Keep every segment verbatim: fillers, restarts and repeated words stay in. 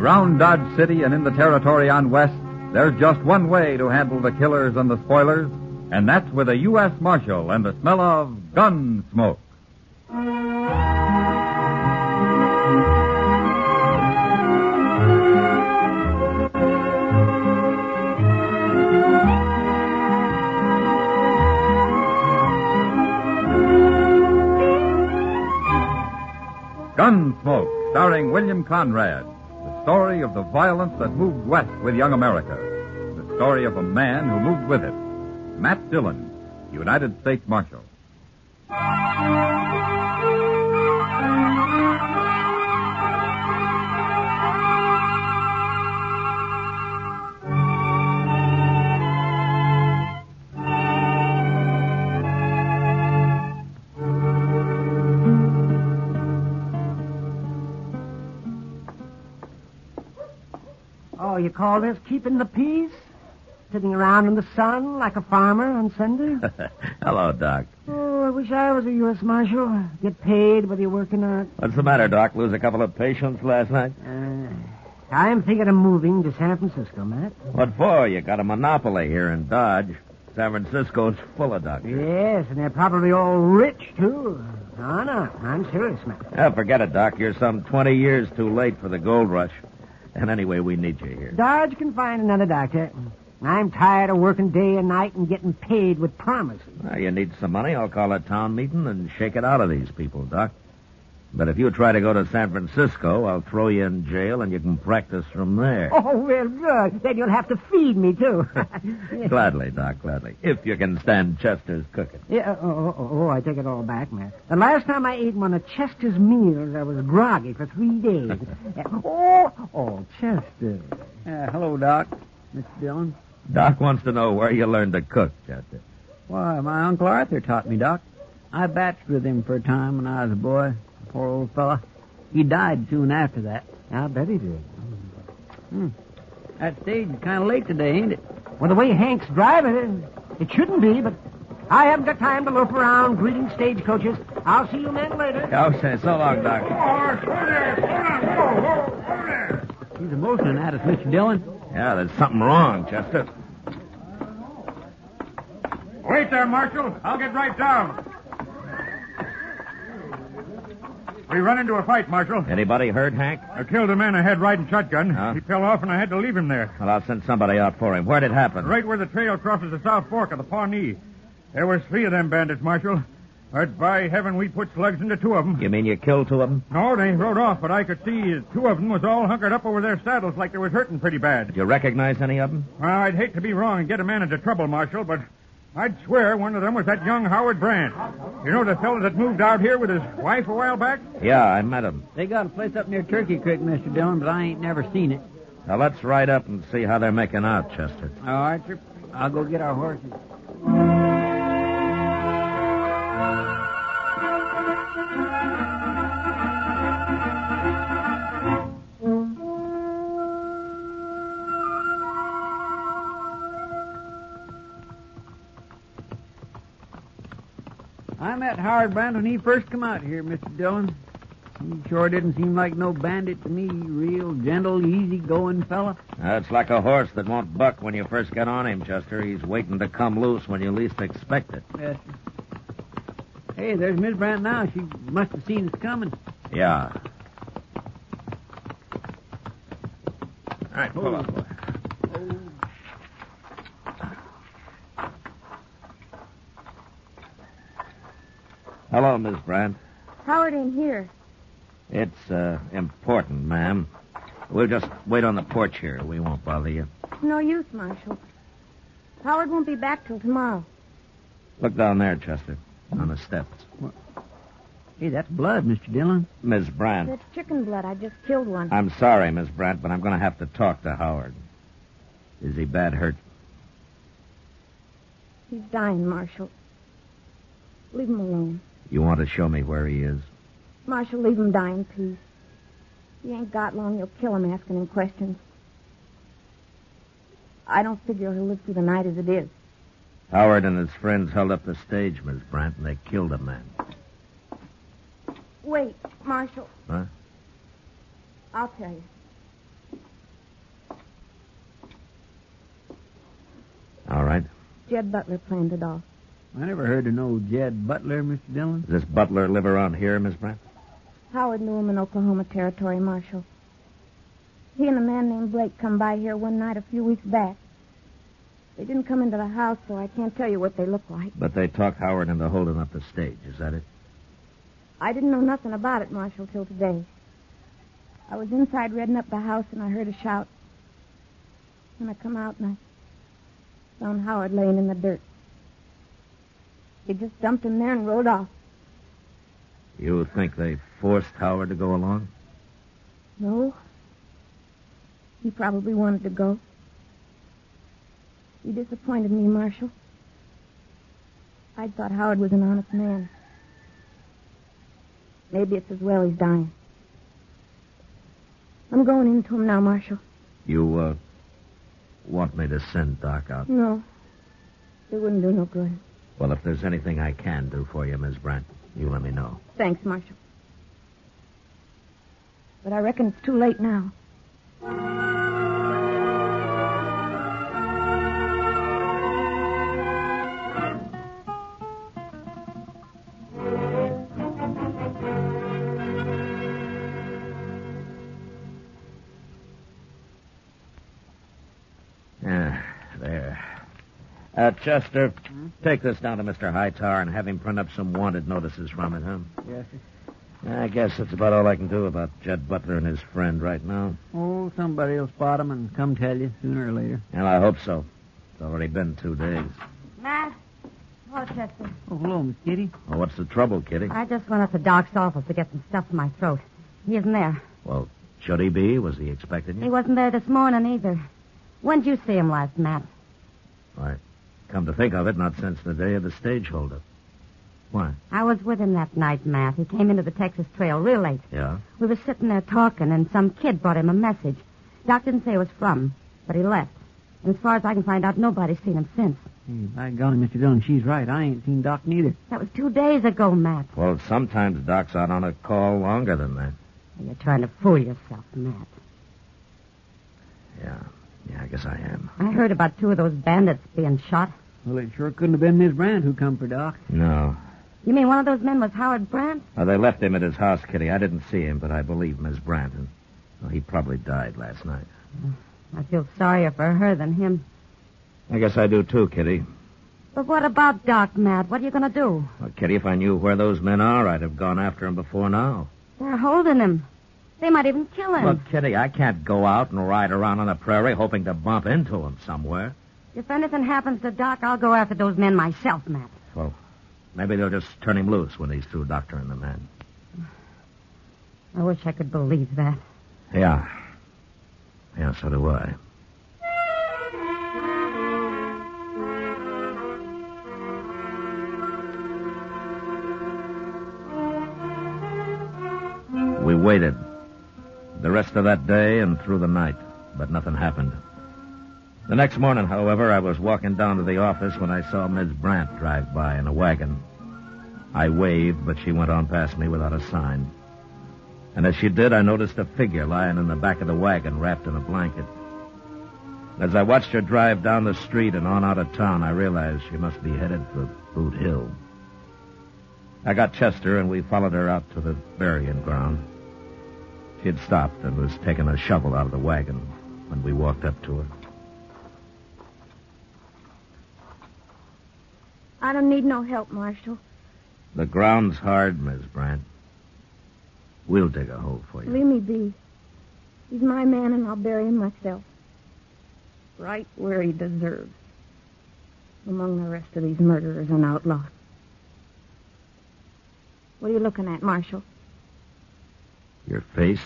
Around Dodge City and in the territory on West, there's just one way to handle the killers and the spoilers, and that's with a U S Marshal and the smell of gun smoke. Gunsmoke, starring William Conrad. The story of the violence that moved west with young America. The story of a man who moved with it. Matt Dillon, United States Marshal. Oh, you call this keeping the peace? Sitting around in the sun like a farmer on Sunday? Hello, Doc. Oh, I wish I was a U S Marshal. Get paid whether you're working or not. What's the matter, Doc? Lose a couple of patients last night? Uh, I'm thinking of moving to San Francisco, Matt. What for? You got a monopoly here in Dodge. San Francisco's full of doctors. Yes, and they're probably all rich, too. No, no, I'm serious, Matt. Oh, forget it, Doc. You're some twenty years too late for the gold rush. And anyway, we need you here. Dodge can find another doctor. I'm tired of working day and night and getting paid with promises. Well, you need some money. I'll call a town meeting and shake it out of these people, Doc. But if you try to go to San Francisco, I'll throw you in jail and you can practice from there. Oh, well, good. Then you'll have to feed me, too. Gladly, Doc, gladly. If you can stand Chester's cooking. Yeah, oh, oh, oh, oh, I take it all back, Matt. The last time I ate one of Chester's meals, I was groggy for three days. oh, oh, Chester. Uh, hello, Doc. Mister Dillon. Doc wants to know where you learned to cook, Chester. Why, my Uncle Arthur taught me, Doc. I batched with him for a time when I was a boy. Poor old fella. He died soon after that. I bet he did. Hmm. That stage is kind of late today, ain't it? Well, the way Hank's driving it, it shouldn't be, but I haven't got time to loaf around greeting stagecoaches. I'll see you men later. Oh, say so long, Doc. Oh, slow there, slow down. Whoa, whoa, whoa there. He's emotioning at us, Mister Dillon. Yeah, there's something wrong, Chester. Wait there, Marshal. I'll get right down. We run into a fight, Marshal. Anybody hurt, Hank? I killed a man I had riding shotgun. Huh? He fell off, and I had to leave him there. Well, I'll send somebody out for him. Where'd it happen? Right where the trail crosses the South Fork of the Pawnee. There was three of them bandits, Marshal. But by heaven, we put slugs into two of them. You mean you killed two of them? No, they rode off, but I could see two of them was all hunkered up over their saddles like they was hurting pretty bad. Did you recognize any of them? Well, I'd hate to be wrong and get a man into trouble, Marshal, but I'd swear one of them was that young Howard Brand. You know the fellow that moved out here with his wife a while back? Yeah, I met him. They got a place up near Turkey Creek, Mister Dillon, but I ain't never seen it. Now, let's ride up and see how they're making out, Chester. All right, sir. I'll go get our horses. I met Howard Brand when he first come out here, Mister Dillon. He sure didn't seem like no bandit to me. Real gentle, easy-going fella. That's like a horse that won't buck when you first get on him, Chester. He's waiting to come loose when you least expect it. Yes, sir. Hey, there's Miss Brand now. She must have seen us coming. Yeah. All right, pull up, boy. Hello, Miss Brand. Howard ain't here. It's, uh, important, ma'am. We'll just wait on the porch here. We won't bother you. No use, Marshal. Howard won't be back till tomorrow. Look down there, Chester, on the steps. Hey, that's blood, Mister Dillon. Miss Brand. That's chicken blood. I just killed one. I'm sorry, Miss Brand, but I'm going to have to talk to Howard. Is he bad hurt? He's dying, Marshal. Leave him alone. You want to show me where he is? Marshal, leave him die in peace. He ain't got long. You'll kill him asking him questions. I don't figure he'll live through the night as it is. Howard and his friends held up the stage, Miss Brand, and they killed a man. Wait, Marshal. Huh? I'll tell you. Jed Butler planned it all. I never heard of no Jed Butler, Mister Dillon. Does this Butler live around here, Miss Brant? Howard knew him in Oklahoma Territory, Marshal. He and a man named Blake come by here one night a few weeks back. They didn't come into the house, so I can't tell you what they look like. But they talked Howard into holding up the stage. Is that it? I didn't know nothing about it, Marshal, till today. I was inside redding up the house, and I heard a shout. And I come out, and I found Howard laying in the dirt. They just dumped him there and rode off. You think they forced Howard to go along? No. He probably wanted to go. He disappointed me, Marshal. I thought Howard was an honest man. Maybe it's as well he's dying. I'm going into him now, Marshal. You, uh, want me to send Doc out? No. It wouldn't do no good. Well, if there's anything I can do for you, Miss Brant, you let me know. Thanks, Marshal. But I reckon it's too late now. Yeah, there. Uh, Chester, hmm? take this down to Mister Hightower and have him print up some wanted notices from it, huh? Yes, sir. I guess that's about all I can do about Jed Butler and his friend right now. Oh, somebody will spot him and come tell you sooner or later. And I hope so. It's already been two days. Matt? Hello, Chester. Oh, hello, Miss Kitty. Well, what's the trouble, Kitty? I just went up to Doc's office to get some stuff in my throat. He isn't there. Well, should he be? Was he expecting you? He wasn't there this morning either. When'd you see him last, Matt? Why, come to think of it, not since the day of the stage holdup. Why? I was with him that night, Matt. He came into the Texas Trail real late. Yeah? We were sitting there talking, and some kid brought him a message. Doc didn't say it was from, but he left. And as far as I can find out, nobody's seen him since. Hey, by golly, Mister Dillon, she's right. I ain't seen Doc neither. That was two days ago, Matt. Well, sometimes Doc's out on a call longer than that. You're trying to fool yourself, Matt. Yeah. Yeah, I guess I am. I heard about two of those bandits being shot. Well, it sure couldn't have been Miss Brant who come for Doc. No. You mean one of those men was Howard Brant? Well, they left him at his house, Kitty. I didn't see him, but I believe Miss Brant. And, well, he probably died last night. I feel sorrier for her than him. I guess I do, too, Kitty. But what about Doc, Matt? What are you going to do? Well, Kitty, if I knew where those men are, I'd have gone after him before now. They're holding him. They might even kill him. Look, Kitty, I can't go out and ride around on the prairie hoping to bump into him somewhere. If anything happens to Doc, I'll go after those men myself, Matt. Well, maybe they'll just turn him loose when he's through doctoring the man. I wish I could believe that. Yeah. Yeah, so do I. We waited. The rest of that day and through the night, but nothing happened. The next morning, however, I was walking down to the office when I saw Miss Brant drive by in a wagon. I waved, but she went on past me without a sign. And as she did, I noticed a figure lying in the back of the wagon, wrapped in a blanket. As I watched her drive down the street and on out of town, I realized she must be headed for Boot Hill. I got Chester, and we followed her out to the burying ground. She had stopped and was taking a shovel out of the wagon when we walked up to her. I don't need no help, Marshal. The ground's hard, Miss Brant. We'll dig a hole for you. Leave me be. He's my man, and I'll bury him myself. Right where he deserves. Among the rest of these murderers and outlaws. What are you looking at, Marshal? Your face?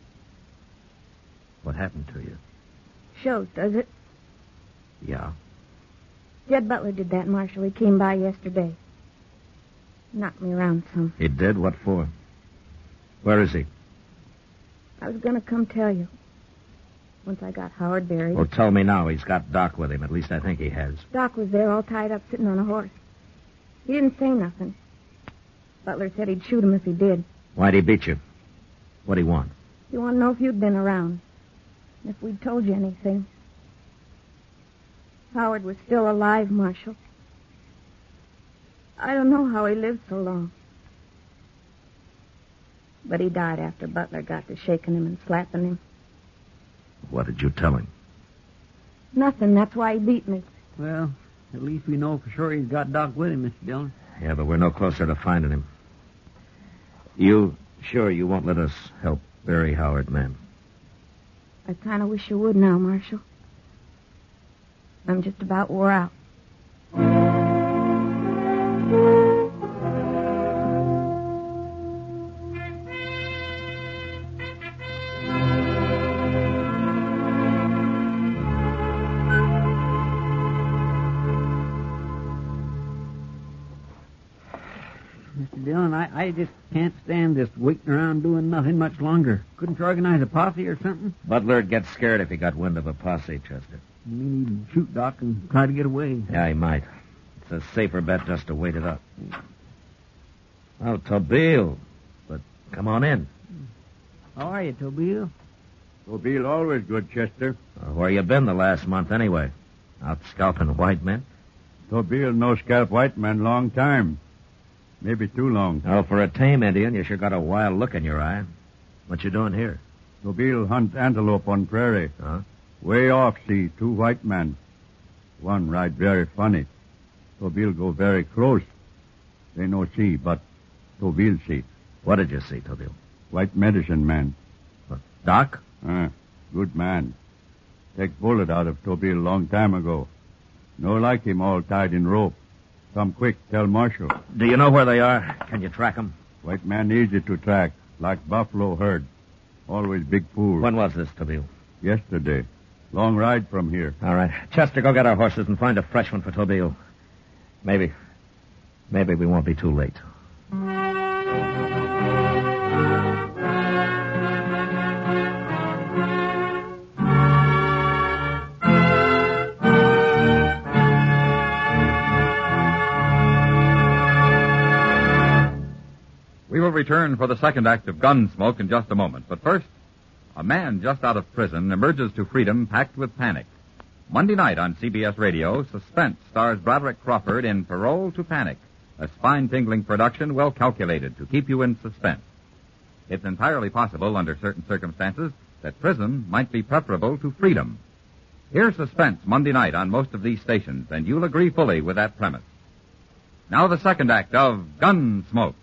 What happened to you? Shows, does it? Yeah. Jed Butler did that, Marshal. He came by yesterday. Knocked me around some. He did? What for? Where is he? I was going to come tell you. Once I got Howard buried. Well, tell me now. He's got Doc with him. At least I think he has. Doc was there all tied up sitting on a horse. He didn't say nothing. Butler said he'd shoot him if he did. Why'd he beat you? What'd he want? He wanted to know if you'd been around. And if we'd told you anything. Howard was still alive, Marshal. I don't know how he lived so long. But he died after Butler got to shaking him and slapping him. What did you tell him? Nothing. That's why he beat me. Well, at least we know for sure he's got Doc with him, Mister Dillon. Yeah, but we're no closer to finding him. You sure you won't let us help bury Howard, ma'am? I kind of wish you would now, Marshal. I'm just about wore out. Mister Dillon, I, I just can't stand this waiting around doing nothing much longer. Couldn't you organize a posse or something? Butler'd get scared if he got wind of a posse, Chester. You mean he'd shoot Doc and try to get away? Yeah, he might. It's a safer bet just to wait it up. Oh, Tobile. But come on in. How are you, Tobile? Tobile always good, Chester. Uh, where you been the last month, anyway? Out scalping white men? Tobile no scalp white man long time. Maybe too long. Oh, for a tame Indian, you sure got a wild look in your eye. What you doing here? Tobile hunt antelope on prairie. Huh? Way off see two white men. One ride very funny. Tobile go very close. They no see, but Tobile see. What did you see, Tobile? White medicine man. What, Doc? Ah, good man. Take bullet out of Tobile long time ago. No like him all tied in rope. Come quick, tell Marshal. Do you know where they are? Can you track them? White man easy to track, like buffalo herd. Always big fool. When was this, Tobile? Yesterday. Long ride from here. All right. Chester, go get our horses and find a fresh one for Tobile. Maybe, maybe we won't be too late. We will return for the second act of Gunsmoke in just a moment. But first, a man just out of prison emerges to freedom packed with panic. Monday night on C B S Radio, Suspense stars Broderick Crawford in Parole to Panic, a spine-tingling production well calculated to keep you in suspense. It's entirely possible, under certain circumstances, that prison might be preferable to freedom. Hear Suspense Monday night on most of these stations, and you'll agree fully with that premise. Now the second act of Gunsmoke.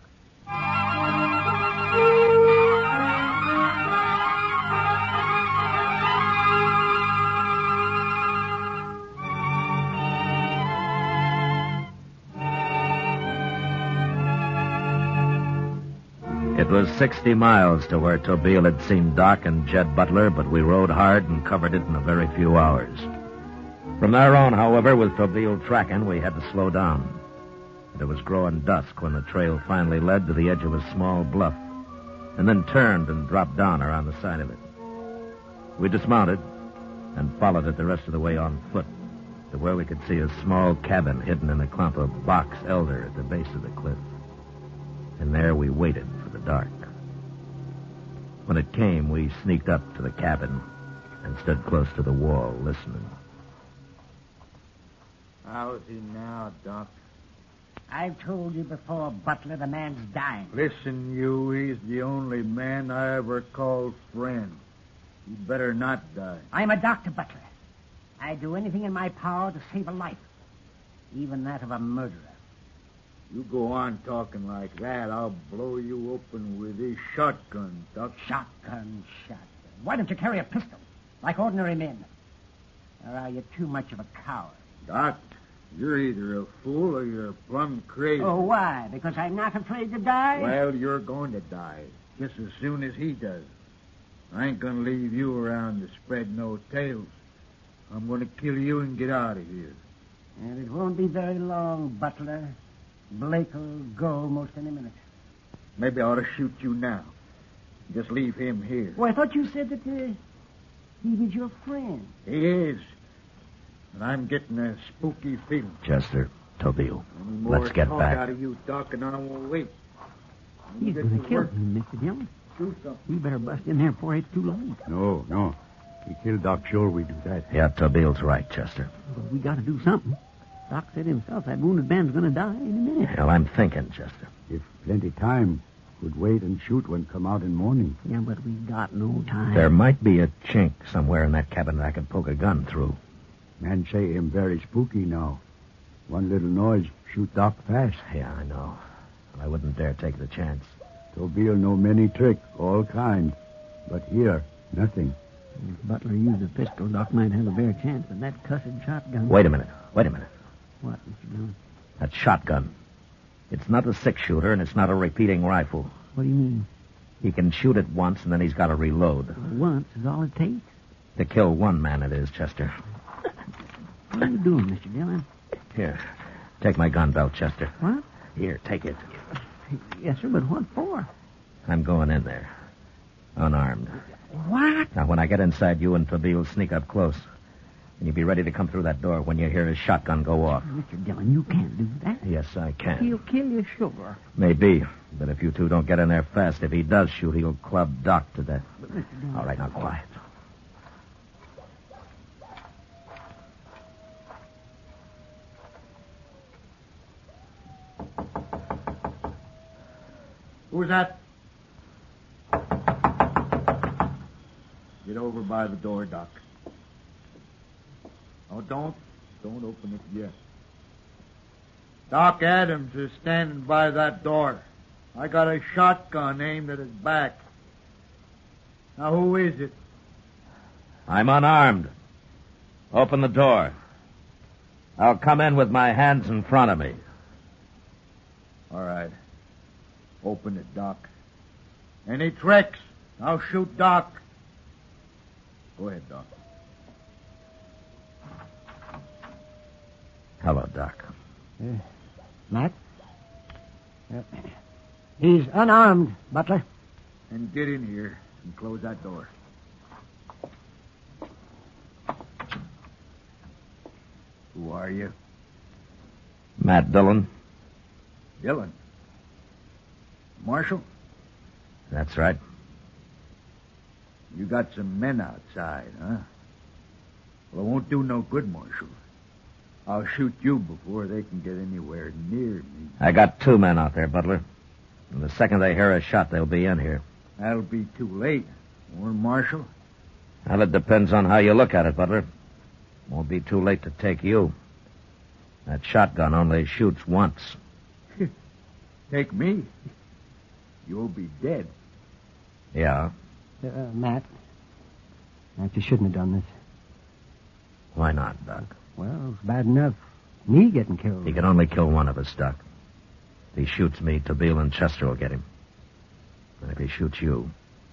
It was sixty miles to where Tobile had seen Doc and Jed Butler, but we rode hard and covered it in a very few hours. From there on, however, with Tobile tracking, we had to slow down. It was growing dusk when the trail finally led to the edge of a small bluff, and then turned and dropped down around the side of it. We dismounted and followed it the rest of the way on foot to where we could see a small cabin hidden in a clump of box elder at the base of the cliff. And there we waited for the dark. When it came, we sneaked up to the cabin and stood close to the wall, listening. How's he now, Doc? I've told you before, Butler, the man's dying. Listen, you, he's the only man I ever called friend. He better not die. I'm a doctor, Butler. I'd do anything in my power to save a life, even that of a murderer. You go on talking like that, I'll blow you open with this shotgun, Doc. Shotgun, shotgun. Why don't you carry a pistol, like ordinary men? Or are you too much of a coward? Doc, you're either a fool or you're plumb crazy. Oh, why? Because I'm not afraid to die? Well, you're going to die, just as soon as he does. I ain't going to leave you around to spread no tales. I'm going to kill you and get out of here. And it won't be very long, Butler. Blake will go most any minute. Maybe I ought to shoot you now. Just leave him here. Well, I thought you said that uh, he was your friend. He is. And I'm getting a spooky feeling. Chester, Tobile, Any more let's get talk back. out of you, Doc, and I won't wait. He's Get going to to kill work. him, Mister Dillon. Do something. We better bust in there before it's too late. No, no. He killed Doc sure we do that. Yeah, Tobiel's right, Chester. Well, we got to do something. Doc said himself that wounded man's going to die any minute. Well, I'm thinking, Chester. If plenty time, could wait and shoot when come out in morning. Yeah, but we got no time. There might be a chink somewhere in that cabin that I could poke a gun through. Man say him very spooky now. One little noise, shoot Doc fast. Yeah, I know. I wouldn't dare take the chance. Tobiel know many trick, all kind. But here, nothing. If Butler used a pistol, Doc might have a bare chance, but that cussed shotgun... Wait a minute. Wait a minute. What, Mister Dillon? That shotgun. It's not a six-shooter, and it's not a repeating rifle. What do you mean? He can shoot it once, and then he's got to reload. Once is all it takes. To kill one man it is, Chester. What are you doing, Mister Dillon? Here, take my gun belt, Chester. What? Here, take it. Yes, sir, but what for? I'm going in there. Unarmed. What? Now, when I get inside, you and Tobiel sneak up close. And you be ready to come through that door when you hear his shotgun go off. Mister Dillon, you can't do that. Yes, I can. He'll kill you, sure. Maybe. But if you two don't get in there fast, if he does shoot, he'll club Doc to death. But Mister Dillon... All right, now quiet. Who's that? Get over by the door, Doc. Oh, don't. Don't open it yet. Doc Adams is standing by that door. I got a shotgun aimed at his back. Now, who is it? I'm unarmed. Open the door. I'll come in with my hands in front of me. All right. Open it, Doc. Any tricks? I'll shoot Doc. Go ahead, Doc. Hello, Doc. Uh, Matt? Uh, he's unarmed, Butler. And get in here and close that door. Who are you? Matt Dillon. Dillon. Marshal? That's right. You got some men outside, huh? Well, it won't do no good, Marshal. I'll shoot you before they can get anywhere near me. I got two men out there, Butler. And the second they hear a shot, they'll be in here. That'll be too late, won't it, Marshal? Well, it depends on how you look at it, Butler. Won't be too late to take you. That shotgun only shoots once. Take me? You'll be dead. Yeah? Uh, Matt. Matt, you shouldn't have done this. Why not, Doc? Well, it's bad enough. Me getting killed. He can only kill one of us, Doc. If he shoots me, Tobiel and Chester will get him. And if he shoots you,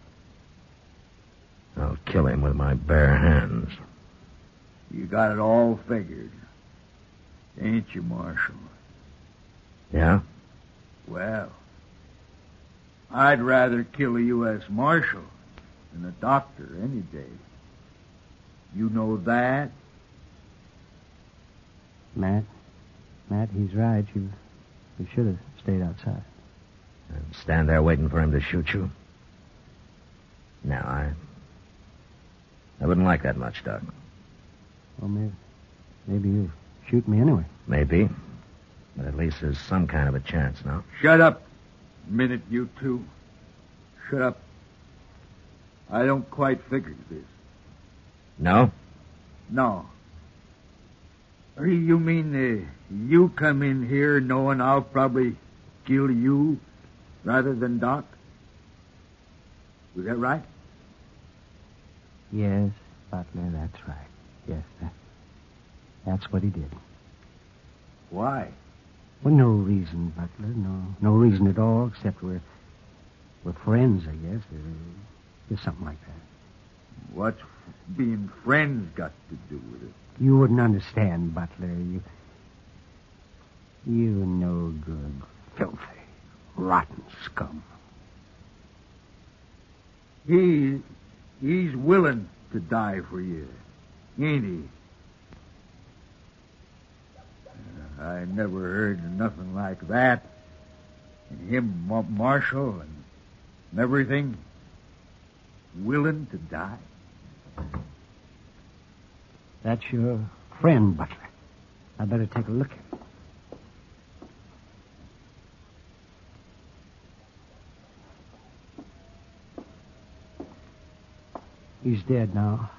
I'll kill him with my bare hands. You got it all figured. Ain't you, Marshal? Yeah? Well, I'd rather kill a U S Marshal than a doctor any day. You know that? Matt. Matt, he's right. You, you should have stayed outside. And stand there waiting for him to shoot you? No, I... I wouldn't like that much, Doc. Well, maybe, maybe you shoot me anyway. Maybe. But at least there's some kind of a chance now. Shut up. A minute, you two. Shut up. I don't quite figure this. No? No. Or you mean uh, you come in here knowing I'll probably kill you rather than Doc? Was that right? Yes, Butler, that's right. Yes, that, that's what he did. Why? Well, no reason, Butler. No, no reason at all, except we're we're friends, I guess. Uh, just something like that. What's being friends got to do with it? You wouldn't understand, Butler. You, you no good, filthy, rotten scum. He, he's willing to die for you, ain't he? Uh, I never heard nothing like that. And him, Ma- Marshal, and everything, willing to die. That's your friend, Butler. I'd better take a look at him. He's dead now.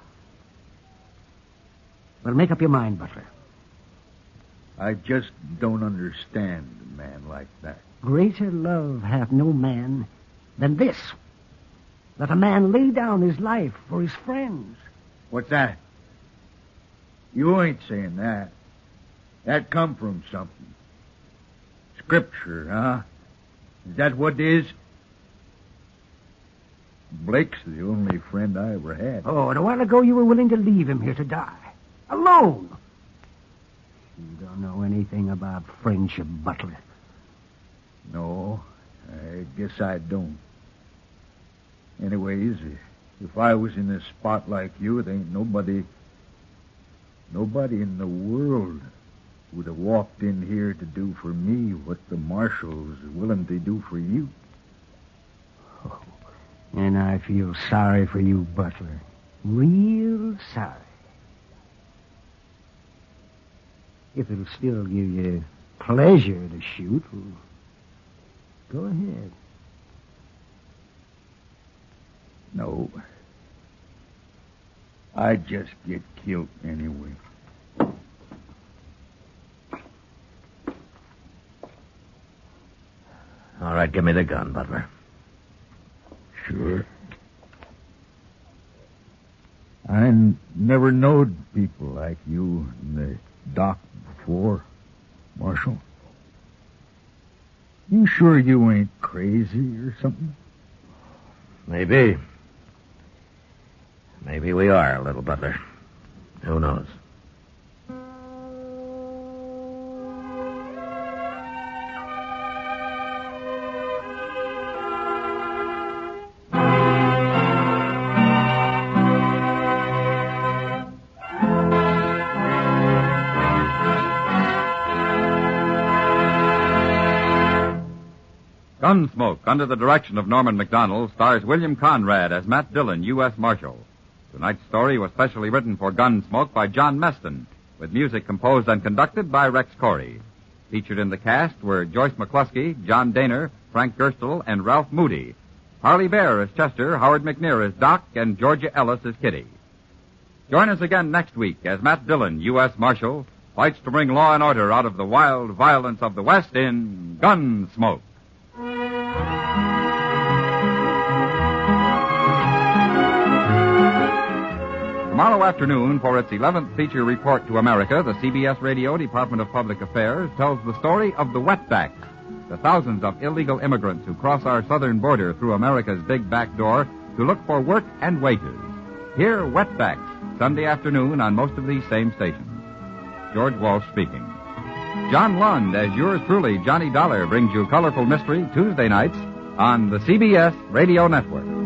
Well, make up your mind, Butler. I just don't understand a man like that. Greater love hath no man than this, that a man lay down his life for his friends. What's that? You ain't saying that. That come from something. Scripture, huh? Is that what it is? Blake's the only friend I ever had. Oh, and a while ago you were willing to leave him here to die. Alone. You don't know anything about friendship, Butler. No, I guess I don't. Anyways, if I was in a spot like you, there ain't nobody, nobody in the world would have walked in here to do for me what the marshal's willing to do for you. Oh, and I feel sorry for you, Butler. Real sorry. If it'll still give you pleasure to shoot, well, go ahead. No. I'd just get killed anyway. All right, give me the gun, Butler. Sure. I n- never knowed people like you and the doc before, Marshal. You sure you ain't crazy or something? Maybe. Maybe we are a little, Butler. Who knows? Gunsmoke, under the direction of Norman Macdonald, stars William Conrad as Matt Dillon, U S Marshal. Tonight's story was specially written for Gunsmoke by John Meston, with music composed and conducted by Rex Corey. Featured in the cast were Joyce McCluskey, John Daner, Frank Gerstle, and Ralph Moody. Harley Bear as Chester, Howard McNear as Doc, and Georgia Ellis as Kitty. Join us again next week as Matt Dillon, U S Marshal, fights to bring law and order out of the wild violence of the West in Gunsmoke. Tomorrow afternoon, for its eleventh feature report to America, the C B S Radio Department of Public Affairs tells the story of the wetbacks, the thousands of illegal immigrants who cross our southern border through America's big back door to look for work and wages. Hear Wetbacks, Sunday afternoon on most of these same stations. George Walsh speaking. John Lund, as yours truly, Johnny Dollar, brings you Colorful Mystery Tuesday nights on the C B S Radio Network.